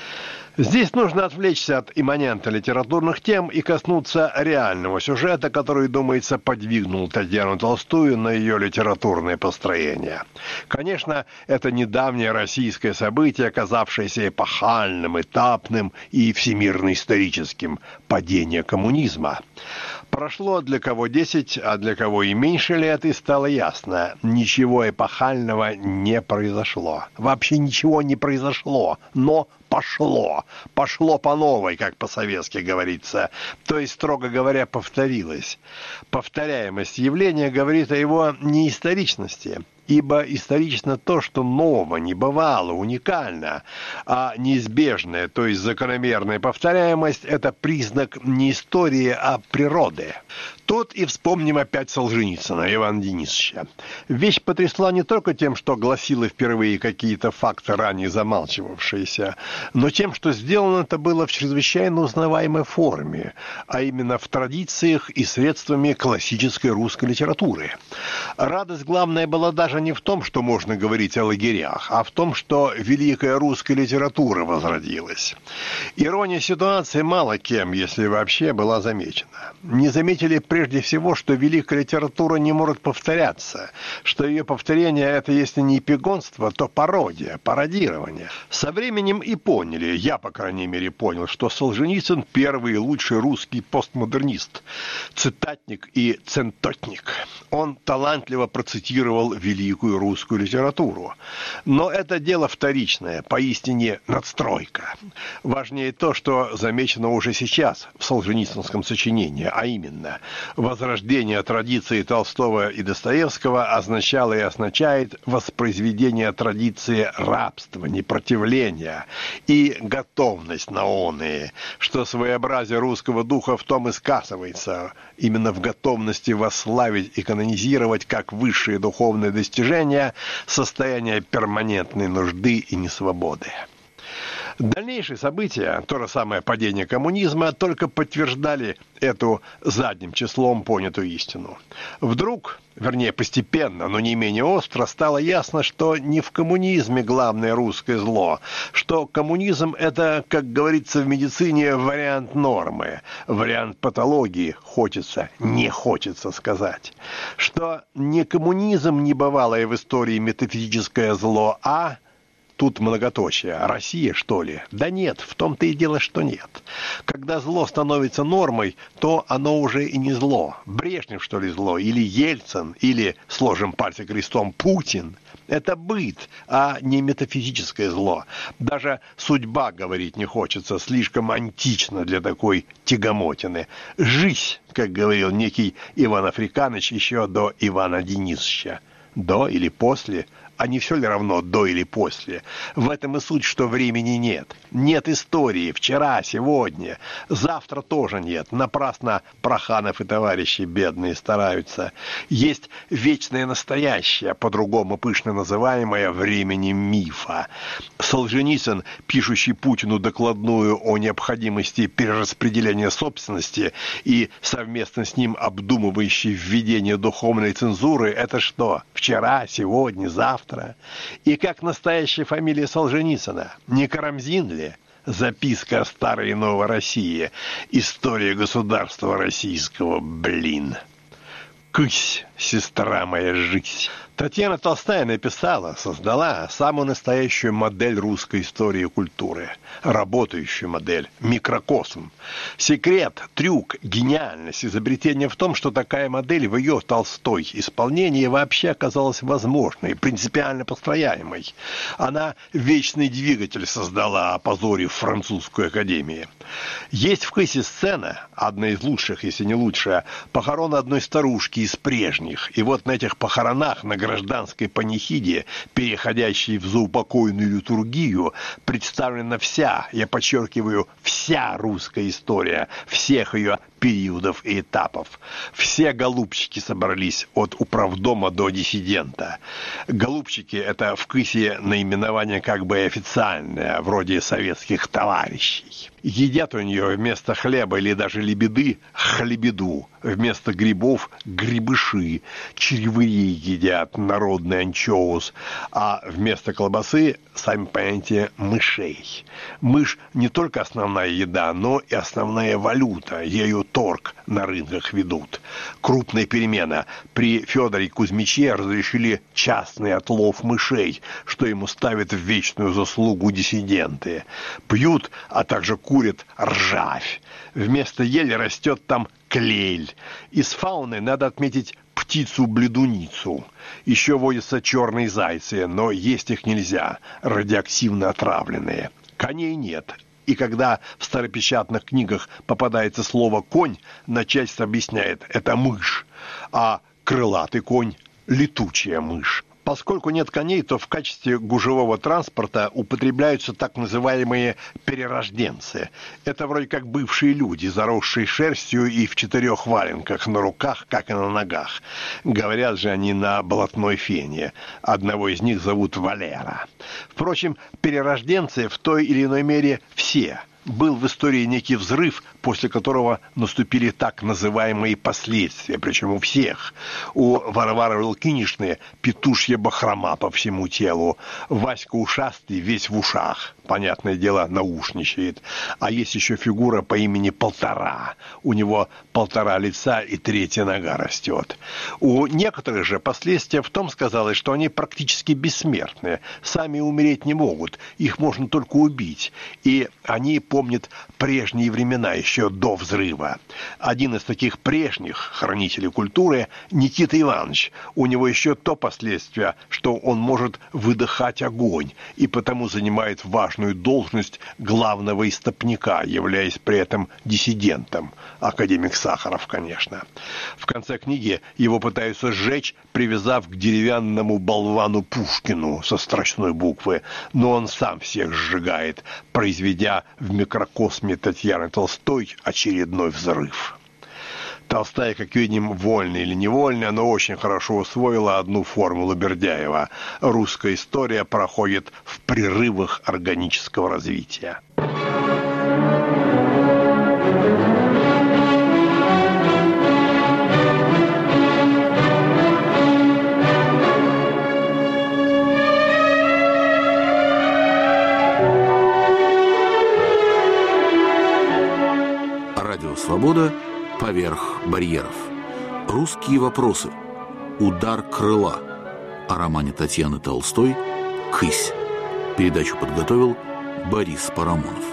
[SPEAKER 14] Здесь нужно отвлечься от имманента литературных тем и коснуться реального сюжета, который, думается, подвигнул Татьяну Толстую на ее литературное построение. Конечно, это недавнее российское событие, оказавшееся эпохальным, этапным и всемирно-историческим – падение коммунизма. Прошло для кого 10, а для кого и меньше лет, и стало ясно – ничего эпохального не произошло. Вообще ничего не произошло, но пошло. Пошло по новой, как по-советски говорится. То есть, строго говоря, повторилось. Повторяемость явления говорит о его неисторичности. Ибо исторично то, что ново, небывало, уникально, а неизбежная, то есть закономерная повторяемость – это признак не истории, а природы. Тут и вспомним опять Солженицына, Ивана Денисовича. Вещь потрясла не только тем, что гласила впервые какие-то факты, ранее замалчивавшиеся, но тем, что сделано это было в чрезвычайно узнаваемой форме, а именно в традициях и средствами классической русской литературы. Радость главная была даже не в том, что можно говорить о лагерях, а в том, что великая русская литература возродилась. Ирония ситуации мало кем, если вообще, была замечена. Не заметили прежде всего, что великая литература не может повторяться, что ее повторение – это, если не эпигонство, то пародия, пародирование. Со временем и поняли, я, по крайней мере, понял, что Солженицын – первый и лучший русский постмодернист, цитатник и центотник. Он талантливо процитировал великую русскую литературу. Но это дело вторичное, поистине надстройка. Важнее то, что замечено уже сейчас в солженицынском сочинении, а именно – возрождение традиции Толстого и Достоевского означало и означает воспроизведение традиции рабства, непротивления и готовность на оные, что своеобразие русского духа в том и сказывается, именно в готовности восславить и канонизировать как высшие духовные достижения состояние перманентной нужды и несвободы. Дальнейшие события, то же самое падение коммунизма, только подтверждали эту задним числом понятую истину. Вдруг, вернее постепенно, но не менее остро, стало ясно, что не в коммунизме главное русское зло, что коммунизм – это, как говорится в медицине, вариант нормы, вариант патологии, не хочется сказать, что не коммунизм небывалое в истории метафизическое зло, а... Тут многоточие. Россия, что ли? Да нет, в том-то и дело, что нет. Когда зло становится нормой, то оно уже и не зло. Брежнев, что ли, зло? Или Ельцин? Или, сложим пальцы крестом, Путин? Это быт, а не метафизическое зло. Даже судьба говорить не хочется, слишком антично для такой тягомотины. Жизнь, как говорил некий Иван Африканыч еще до Ивана Денисовича. До или после? А не все ли равно до или после? В этом и суть, что времени нет. Нет истории вчера, сегодня. Завтра тоже нет. Напрасно Проханов и товарищи бедные стараются. Есть вечное настоящее, по-другому пышно называемое временем мифа. Солженицын, пишущий Путину докладную о необходимости перераспределения собственности и совместно с ним обдумывающий введение духовной цензуры, это что? Вчера, сегодня, завтра? И как настоящая фамилия Солженицына? Не Карамзин ли? Записка о старой и новой России. История государства российского, блин. Кысь, сестра моя, жизнь. Татьяна Толстая написала, создала самую настоящую модель русской истории и культуры. Работающую модель, микрокосм. Секрет, трюк, гениальность, изобретение в том, что такая модель в ее Толстой исполнении вообще оказалась возможной, принципиально построяемой. Она вечный двигатель создала, опозорив французскую академию. Есть в Кысе сцена, одна из лучших, если не лучшая, похорон одной старушки из прежних. И вот на этих похоронах, на гражданской панихиде, переходящей в заупокойную литургию, представлена вся, я подчеркиваю, вся русская история, всех ее периодов и этапов. Все голубчики собрались от управдома до диссидента. Голубчики – это в КЫСе наименование как бы официальное, вроде советских товарищей. Едят у нее вместо хлеба или даже лебеды – хлебеду, вместо грибов – грибыши, червяки едят, народный анчоус, а вместо колбасы, сами понимаете, мышей. Мышь не только основная еда, но и основная валюта, ею торг на рынках ведут. Крупная перемена. При Федоре Кузьмиче разрешили частный отлов мышей, что ему ставят в вечную заслугу диссиденты. Пьют, а также курят ржавь. Вместо ели растет там клель. Из фауны надо отметить птицу-бледуницу. Еще водятся черные зайцы, но есть их нельзя, радиоактивно отравленные. Коней нет. И когда в старопечатных книгах попадается слово «конь», начальство объясняет – это мышь, а крылатый конь – летучая мышь. Поскольку нет коней, то в качестве гужевого транспорта употребляются так называемые перерожденцы. Это вроде как бывшие люди, заросшие шерстью и в 4 валенках на руках, как и на ногах. Говорят же они на болотной фене. Одного из них зовут Валера. Впрочем, перерожденцы в той или иной мере все. Был в истории некий взрыв, после которого наступили так называемые последствия, причем у всех. У Варвары Лукинишны петушья бахрома по всему телу, Васька Ушастый весь в ушах, понятное дело, наушничает. А есть еще фигура по имени Полтора. У него 1,5 лица и 3 нога растет. У некоторых же последствия в том сказалось, что они практически бессмертны, сами умереть не могут, их можно только убить. И они помнит прежние времена, еще до взрыва. Один из таких прежних хранителей культуры – Никита Иванович. У него еще то последствие, что он может выдыхать огонь, и потому занимает важную должность главного истопника, являясь при этом диссидентом. Академик Сахаров, конечно. В конце книги его пытаются сжечь, привязав к деревянному болвану Пушкину со страшной буквы, но он сам всех сжигает, произведя в микрокосме Татьяны Толстой очередной взрыв. Толстая, как видим, вольно или невольно, но очень хорошо усвоила одну формулу Бердяева. Русская история проходит в прерывах органического развития.
[SPEAKER 1] Свобода поверх барьеров. Русские вопросы. Удар крыла. О романе Татьяны Толстой «Кысь». Передачу подготовил Борис Парамонов.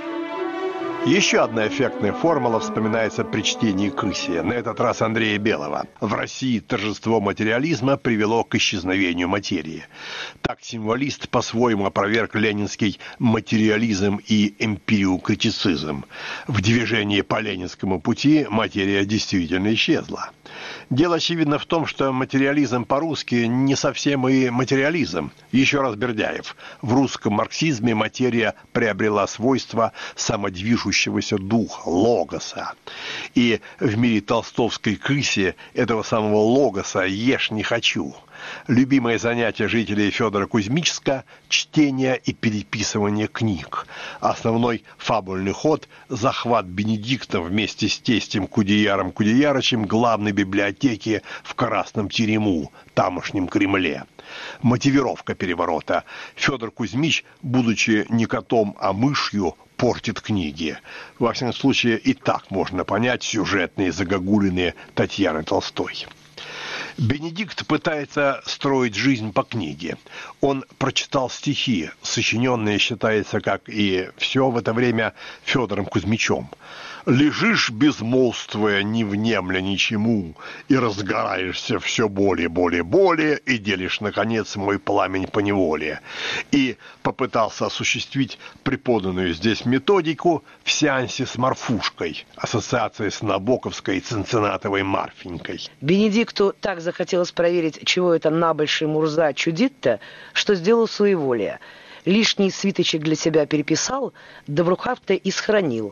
[SPEAKER 14] Еще одна эффектная формула вспоминается при чтении «Кыси», на этот раз Андрея Белого. В России торжество материализма привело к исчезновению материи. Так символист по-своему опроверг ленинский материализм и эмпириокритицизм. В движении по ленинскому пути материя действительно исчезла. Дело, очевидно, в том, что материализм по-русски не совсем и материализм. Еще раз Бердяев. В русском марксизме материя приобрела свойства самодвижущегося духа, логоса. И в мире толстовской «Кыси» этого самого логоса «ешь не хочу». Любимое занятие жителей Федора Кузьмичска – чтение и переписывание книг. Основной фабульный ход – захват Бенедиктом вместе с тестем Кудеяром Кудеярычем главной библиотеки в Красном Терему, тамошнем Кремле. Мотивировка переворота. Федор Кузьмич, будучи не котом, а мышью, портит книги. Во всяком случае, и так можно понять сюжетные загогулины Татьяны Толстой. Бенедикт пытается строить жизнь по книге. Он прочитал стихи, сочиненные, считается, как и все в это время, Федором Кузьмичем. «Лежишь, безмолвствуя, не внемля ничему, и разгораешься все более, и делишь, наконец, мой пламень по неволе». И попытался осуществить преподанную здесь методику в сеансе с Марфушкой, ассоциацией с Набоковской и Цинциннатовой Марфенькой.
[SPEAKER 2] Бенедикту так захотелось проверить, чего это набольший Мурза чудит-то, что сделал своеволие. Лишний свиточек для себя переписал, да в рукав-то и сохранил.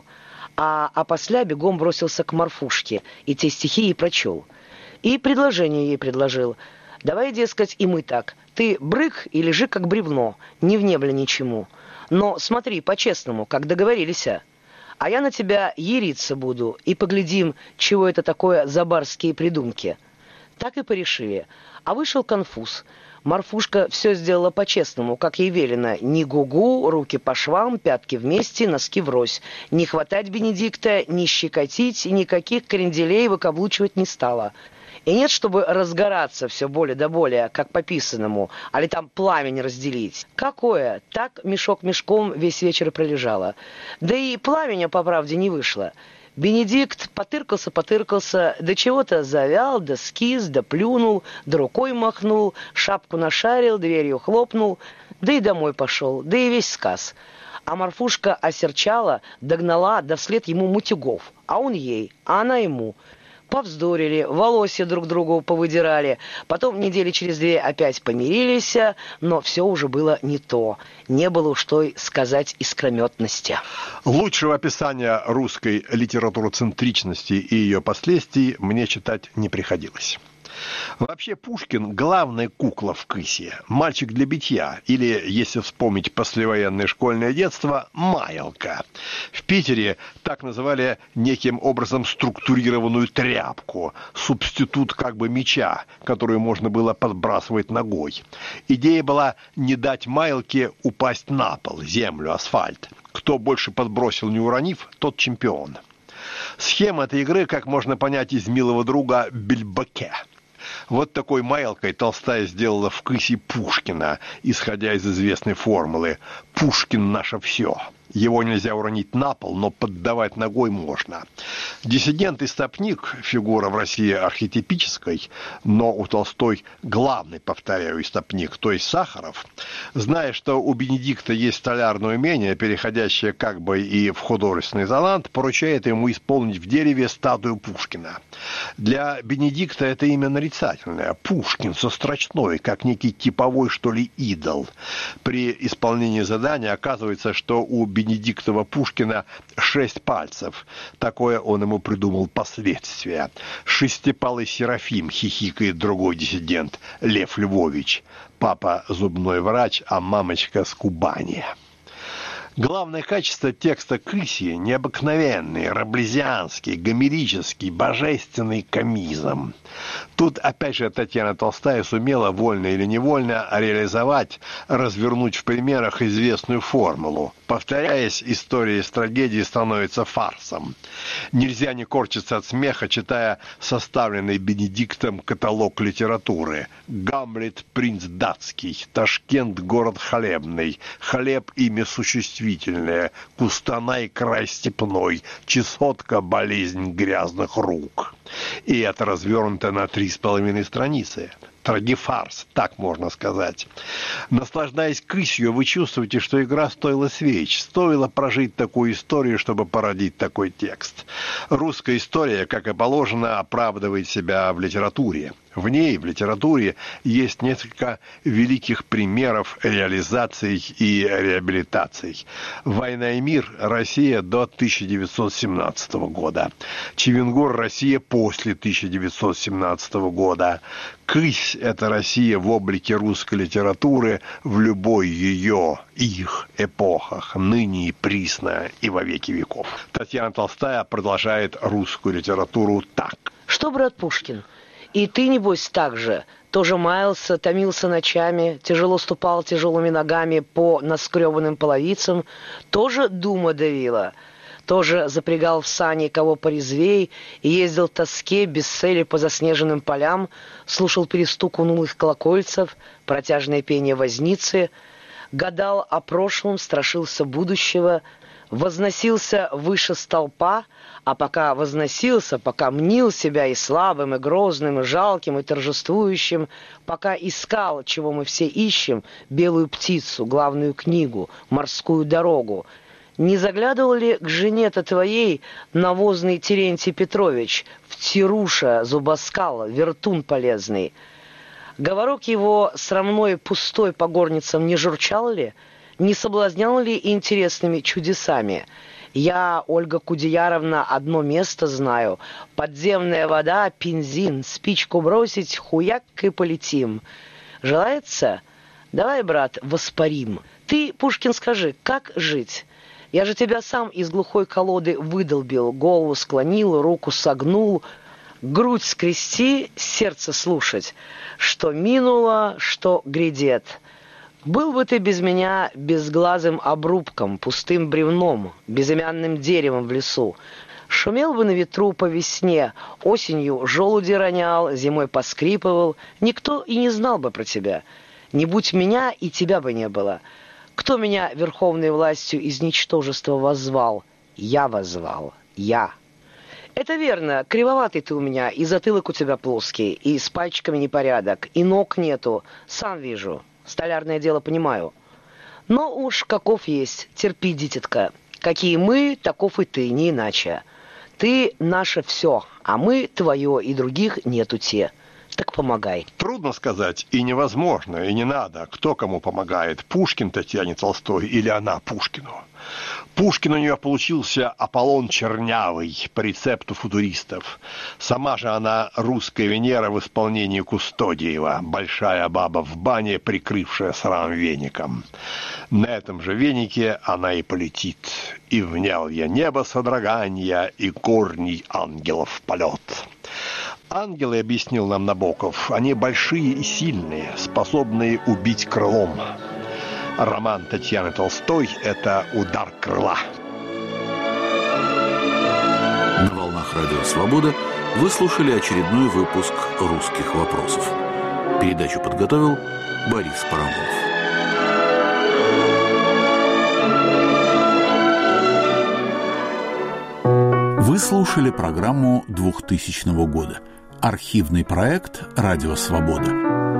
[SPEAKER 2] а опосля бегом бросился к Марфушке и те стихи ей прочел. И предложение ей предложил. Давай, дескать, и мы так. Ты брык и лежи как бревно, не внемля ничему. Но смотри, по-честному, как договорились, а я на тебя яриться буду, и поглядим, чего это такое за барские придумки. Так и порешили. А вышел конфуз. Марфушка все сделала по-честному, как ей велено. Ни гугу, руки по швам, пятки вместе, носки врозь. Не хватать Бенедикта, не щекотить, никаких кренделей выкаблучивать не стала. И нет, чтобы разгораться все более да более, как по писанному, али там пламень разделить. Какое? Так мешок мешком весь вечер и пролежало. Да и пламени, по правде, не вышло. Бенедикт потыркался, да чего-то завял, да скис, да плюнул, да рукой махнул, шапку нашарил, дверью хлопнул, да и домой пошел, да и весь сказ. А Марфушка осерчала, догнала, да вслед ему мутюгов, а он ей, а она ему. Повздорили, волосья друг другу повыдирали, потом недели через 2 опять помирились, но все уже было не то. Не было уж той, сказать, искрометности.
[SPEAKER 14] Лучшего описания русской литературоцентричности и ее последствий мне читать не приходилось. Вообще Пушкин – главная кукла в Кысе, мальчик для битья, или, если вспомнить послевоенное школьное детство, маялка. В Питере так называли неким образом структурированную тряпку, субститут как бы мяча, которую можно было подбрасывать ногой. Идея была не дать маялке упасть на пол, землю, асфальт. Кто больше подбросил, не уронив, тот чемпион. Схема этой игры, как можно понять из «Милого друга» Бельбаке. Вот такой маялкой Толстая сделала в Кысе Пушкина, исходя из известной формулы «Пушкин – наше все». Его нельзя уронить на пол, но поддавать ногой можно. Диссидент-истопник – фигура в России архетипической, но у Толстой главный, повторяю, истопник, то есть Сахаров, зная, что у Бенедикта есть столярное умение, переходящее как бы и в художественный талант, поручает ему исполнить в дереве статую Пушкина. Для Бенедикта это имя нарицательное. Пушкин со строчной, как некий типовой, что ли, идол. При исполнении задания оказывается, что у Бенедиктова Пушкина 6 пальцев. Такое он ему придумал последствия. Шестипалый Серафим, хихикает другой диссидент, Лев Львович. Папа зубной врач, а мамочка с Кубани. Главное качество текста Кыси – необыкновенный, раблезианский, гомерический, божественный комизм. Тут, опять же, Татьяна Толстая сумела, вольно или невольно, реализовать, развернуть в примерах известную формулу. Повторяясь, история из трагедии становится фарсом. Нельзя не корчиться от смеха, читая составленный Бенедиктом каталог литературы. Гамлет – принц датский, Ташкент – город хлебный, хлеб – имя существительное, Кустанай – край степной, Чесотка – болезнь грязных рук. И это развернуто на 3,5 страницы. Трагифарс, так можно сказать. Наслаждаясь Кысью, вы чувствуете, что игра стоила свеч. Стоило прожить такую историю, чтобы породить такой текст. Русская история, как и положено, оправдывает себя в литературе. В ней, в литературе, есть несколько великих примеров реализаций и реабилитаций. «Война и мир. Россия до 1917 года». «Чевенгур. Россия после 1917 года». «Кысь» — это Россия в облике русской литературы в любой ее, их эпохах, ныне и присно и во веки веков. Татьяна Толстая продолжает русскую литературу так.
[SPEAKER 2] Что, брат Пушкин? И ты, небось, так же, тоже маялся, томился ночами, тяжело ступал тяжелыми ногами по наскребанным половицам, тоже дума давила, тоже запрягал в сани кого порезвей и ездил в тоске без цели по заснеженным полям, слушал перестук унылых колокольцев, протяжное пение возницы, гадал о прошлом, страшился будущего, возносился выше столпа, а пока возносился, пока мнил себя и слабым, и грозным, и жалким, и торжествующим, пока искал, чего мы все ищем, белую птицу, главную книгу, морскую дорогу, не заглядывал ли к жене-то твоей навозный Терентий Петрович, втируша, зубоскал, вертун полезный? Говорок его срамной пустой по горницам не журчал ли? Не соблазнял ли интересными чудесами? Я, Ольга Кудеяровна, одно место знаю. Подземная вода, бензин, спичку бросить, хуяк и полетим. Желается? Давай, брат, воспарим. Ты, Пушкин, скажи, как жить? Я же тебя сам из глухой колоды выдолбил, голову склонил, руку согнул, грудь скрести, сердце слушать, что минуло, что грядет. Был бы ты без меня безглазым обрубком, пустым бревном, безымянным деревом в лесу. Шумел бы на ветру по весне, осенью желуди ронял, зимой поскрипывал. Никто и не знал бы про тебя. Не будь меня, и тебя бы не было. Кто меня верховной властью из ничтожества воззвал? Я воззвал. Я. Это верно, кривоватый ты у меня, и затылок у тебя плоский, и с пальчиками непорядок, и ног нету, сам вижу. Столярное дело понимаю. Но уж каков есть, терпи, дитятка. Какие мы, таков и ты, не иначе. Ты наше все, а мы твое, и других нету те. Так помогай.
[SPEAKER 14] Трудно сказать, и невозможно, и не надо, кто кому помогает, Пушкин Татьяне Толстой или она Пушкину. Пушкин у нее получился Аполлон чернявый по рецепту футуристов. Сама же она русская Венера в исполнении Кустодиева, большая баба в бане, прикрывшая срам веником. На этом же венике она и полетит. И внял я небо содрогания, и горний ангелов полет. Ангелы, объяснил нам Набоков, они большие и сильные, способные убить крылом. Роман Татьяны Толстой – это удар крыла.
[SPEAKER 1] На волнах Радио Свобода вы слушали очередной выпуск «Русских вопросов». Передачу подготовил Борис Парамонов. Вы слушали программу 2000 года. Архивный проект «Радио Свобода».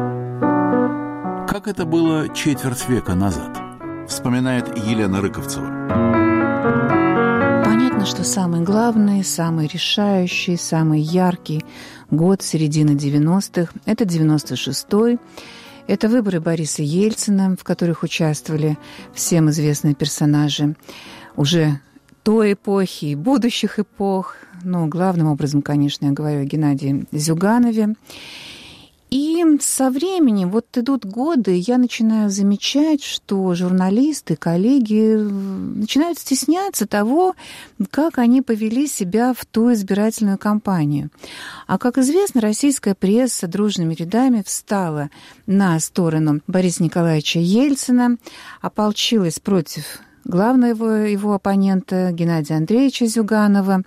[SPEAKER 1] Как это было четверть века назад, вспоминает Елена Рыковцева.
[SPEAKER 15] Понятно, что самый главный, самый решающий, самый яркий год середины 90-х – это 96-й. Это выборы Бориса Ельцина, в которых участвовали всем известные персонажи уже той эпохи и будущих эпох. Но главным образом, конечно, я говорю о Геннадии Зюганове. И со временем, вот идут годы, я начинаю замечать, что журналисты, коллеги начинают стесняться того, как они повели себя в ту избирательную кампанию. А, как известно, российская пресса дружными рядами встала на сторону Бориса Николаевича Ельцина, ополчилась против главного его оппонента Геннадия Андреевича Зюганова.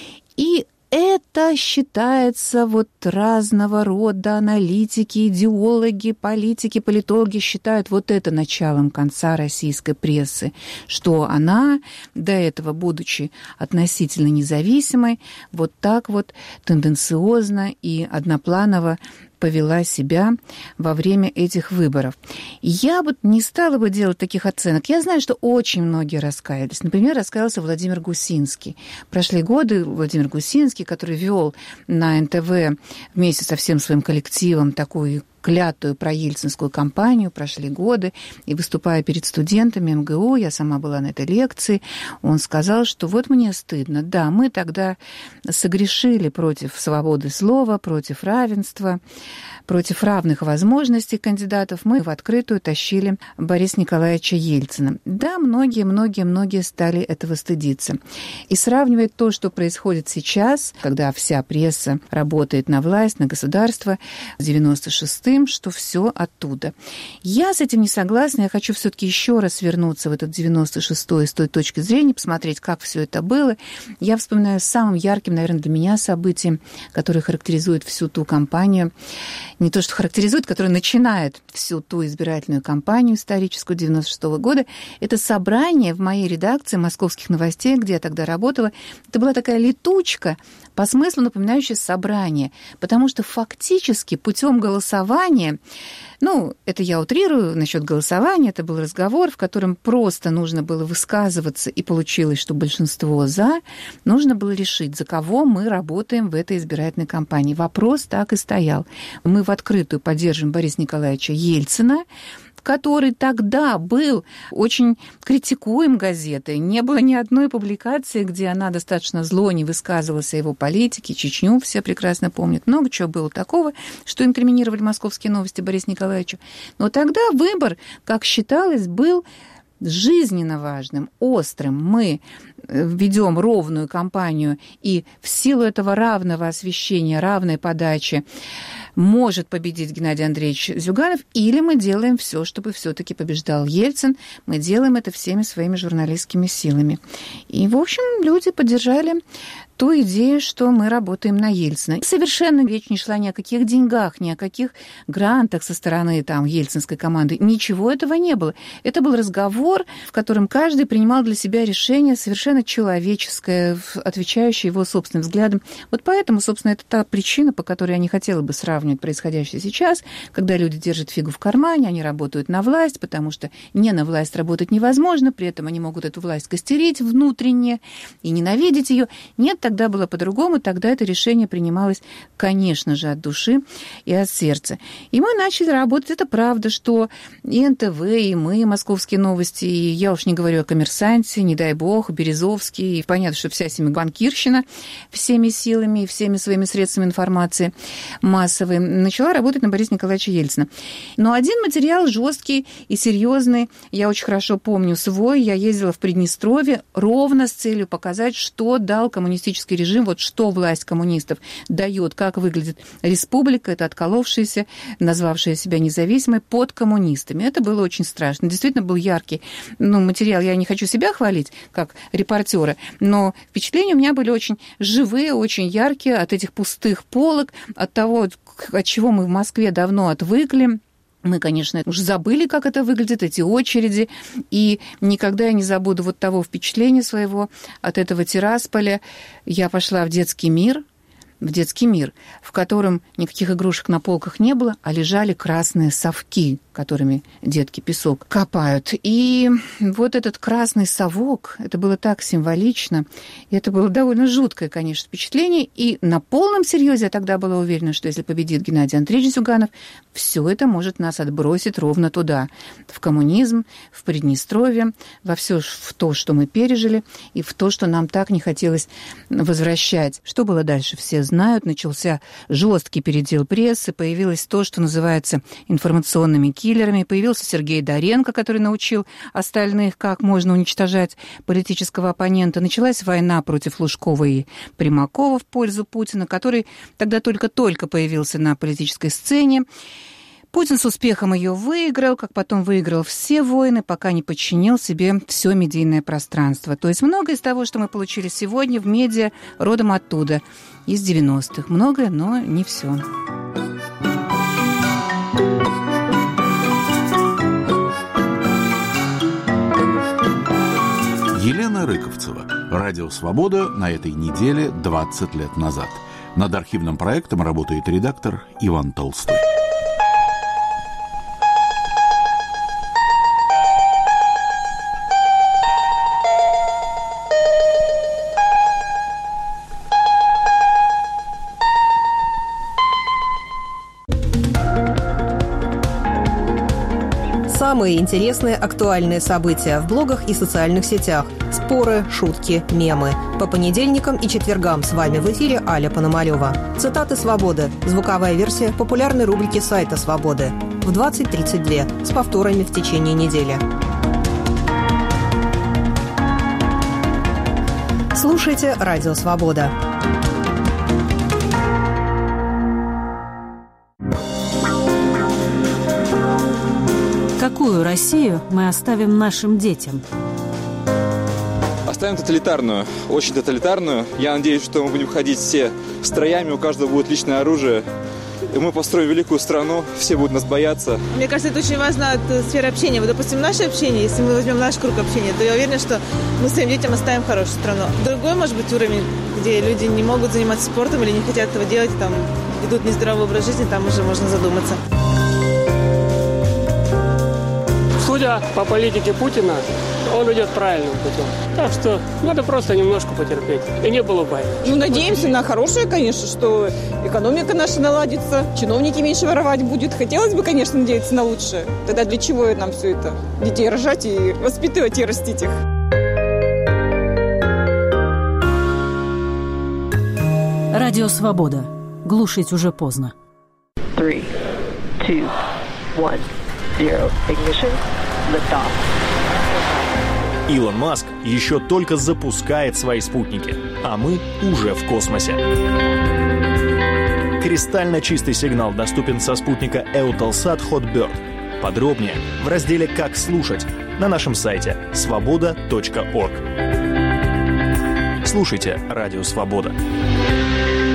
[SPEAKER 15] И это считается, вот разного рода аналитики, идеологи, политики, политологи считают вот это началом конца российской прессы, что она, до этого, будучи относительно независимой, вот так вот тенденциозно и однопланово повела себя во время этих выборов. Я вот не стала бы делать таких оценок. Я знаю, что очень многие раскаялись. Например, раскаялся Владимир Гусинский. Прошли годы, Владимир Гусинский, который вел на НТВ вместе со всем своим коллективом такую клятую проельцинскую кампанию, прошли годы, и выступая перед студентами МГУ, я сама была на этой лекции, он сказал, что вот мне стыдно, да, мы тогда согрешили против свободы слова, против равенства, против равных возможностей кандидатов, мы в открытую тащили Бориса Николаевича Ельцина. Да, многие стали этого стыдиться. И сравнивать то, что происходит сейчас, когда вся пресса работает на власть, на государство, с 96-м, что все оттуда. Я с этим не согласна, я хочу все-таки еще раз вернуться в этот 96-й с той точки зрения, посмотреть, как все это было. Я вспоминаю самым ярким, наверное, для меня событием, которое характеризует всю ту кампанию, не то, что характеризует, которое начинает всю ту избирательную кампанию историческую 96-го года, это собрание в моей редакции «Московских новостей», где я тогда работала. Это была такая летучка, по смыслу напоминающая собрание, потому что фактически путем голосования, ну, это я утрирую насчет голосования, это был разговор, в котором просто нужно было высказываться, и получилось, что большинство «за», нужно было решить, за кого мы работаем в этой избирательной кампании. Вопрос так и стоял. Мы в открытую поддерживаем Бориса Николаевича Ельцина, который тогда был очень критикуем газетой. Не было ни одной публикации, где она достаточно зло не высказывалась о его политике. Чечню все прекрасно помнят. Много чего было такого, что инкриминировали «Московские новости» Борису Николаевичу. Но тогда выбор, как считалось, был жизненно важным, острым. Мы ведем ровную кампанию, и в силу этого равного освещения, равной подачи может победить Геннадий Андреевич Зюганов, или мы делаем все, чтобы все-таки побеждал Ельцин. Мы делаем это всеми своими журналистскими силами. И, в общем, люди поддержали ту идею, что мы работаем на Ельцина. Совершенно речь не шла ни о каких деньгах, ни о каких грантах со стороны там ельцинской команды. Ничего этого не было. Это был разговор, в котором каждый принимал для себя решение совершенно человеческое, отвечающее его собственным взглядам. Вот поэтому, собственно, это та причина, по которой я не хотела бы сравнивать происходящее сейчас, когда люди держат фигу в кармане, они работают на власть, потому что не на власть работать невозможно, при этом они могут эту власть костерить внутренне и ненавидеть ее. Нет, тогда было по-другому, тогда это решение принималось, конечно же, от души и от сердца. И мы начали работать. Это правда, что и НТВ, и мы, «Московские новости», и я уж не говорю о «Коммерсанте», не дай бог, Березовский, и понятно, что вся семибанкирщина всеми силами и всеми своими средствами информации массовой начала работать на Бориса Николаевича Ельцина. Но один материал жесткий и серьезный, я очень хорошо помню свой, я ездила в Приднестровье ровно с целью показать, что дал коммунистический режим, вот что власть коммунистов дает, как выглядит республика, это отколовшаяся, назвавшая себя независимой, под коммунистами. Это было очень страшно. Действительно был яркий материал. Я не хочу себя хвалить, как репортера, но впечатления у меня были очень живые, очень яркие от этих пустых полок, от того, от чего мы в Москве давно отвыкли. Мы, конечно, уже забыли, как это выглядит, эти очереди, и никогда я не забуду вот того впечатления своего от этого Тирасполя. Я пошла в детский мир, в котором никаких игрушек на полках не было, а лежали красные совки, которыми детки песок копают. И вот этот красный совок, это было так символично, и это было довольно жуткое, конечно, впечатление. И на полном серьезе я тогда была уверена, что если победит Геннадий Андреевич Зюганов, все это может нас отбросить ровно туда, в коммунизм, в Приднестровье, во все в то, что мы пережили, и в то, что нам так не хотелось возвращать. Что было дальше, все знают. Начался жесткий передел прессы, появилось то, что называется информационными киллерами. Появился Сергей Доренко, который научил остальных, как можно уничтожать политического оппонента. Началась война против Лужкова и Примакова в пользу Путина, который тогда только-только появился на политической сцене. Путин с успехом ее выиграл, как потом выиграл все войны, пока не подчинил себе все медийное пространство. То есть многое из того, что мы получили сегодня в медиа, родом оттуда, из 90-х. Многое, но не все.
[SPEAKER 1] Елена Рыковцева. Радио «Свобода» на этой неделе 20 лет назад. Над архивным проектом работает редактор Иван Толстой.
[SPEAKER 16] Самые интересные актуальные события в блогах и социальных сетях. Споры, шутки, мемы. По понедельникам и четвергам с вами в эфире Аля Пономарёва. Цитаты «Свободы». Звуковая версия популярной рубрики сайта «Свободы». В 20:32 с повторами в течение недели. Слушайте «Радио Свобода».
[SPEAKER 17] Какую Россию мы оставим нашим детям?
[SPEAKER 5] Оставим тоталитарную, очень тоталитарную. Я надеюсь, что мы будем ходить все строями, у каждого будет личное оружие. И мы построим великую страну, все будут нас бояться.
[SPEAKER 8] Мне кажется, это очень важно от сферы общения. Вот, допустим, наше общение, если мы возьмем наш круг общения, то я уверена, что мы своим детям оставим хорошую страну. Другой, может быть, уровень, где люди не могут заниматься спортом или не хотят этого делать, там ведут нездоровый образ жизни, там уже можно задуматься.
[SPEAKER 18] Судя по политике Путина, он идет правильным путем. Так что надо просто немножко потерпеть. И не было бай.
[SPEAKER 19] Ну, надеемся на хорошее, конечно, что экономика наша наладится, чиновники меньше воровать будут. Хотелось бы, конечно, надеяться на лучшее. Тогда для чего нам все это? Детей рожать и воспитывать и растить их.
[SPEAKER 17] Радио «Свобода». Глушить уже поздно.
[SPEAKER 20] 3, 2, 1, 0. Ignition. Lift off.
[SPEAKER 21] Илон Маск еще только запускает свои спутники, а мы уже в космосе. Кристально чистый сигнал доступен со спутника Eutelsat Hotbird. Подробнее в разделе «Как слушать» на нашем сайте svoboda.org. Слушайте «Радио Свобода».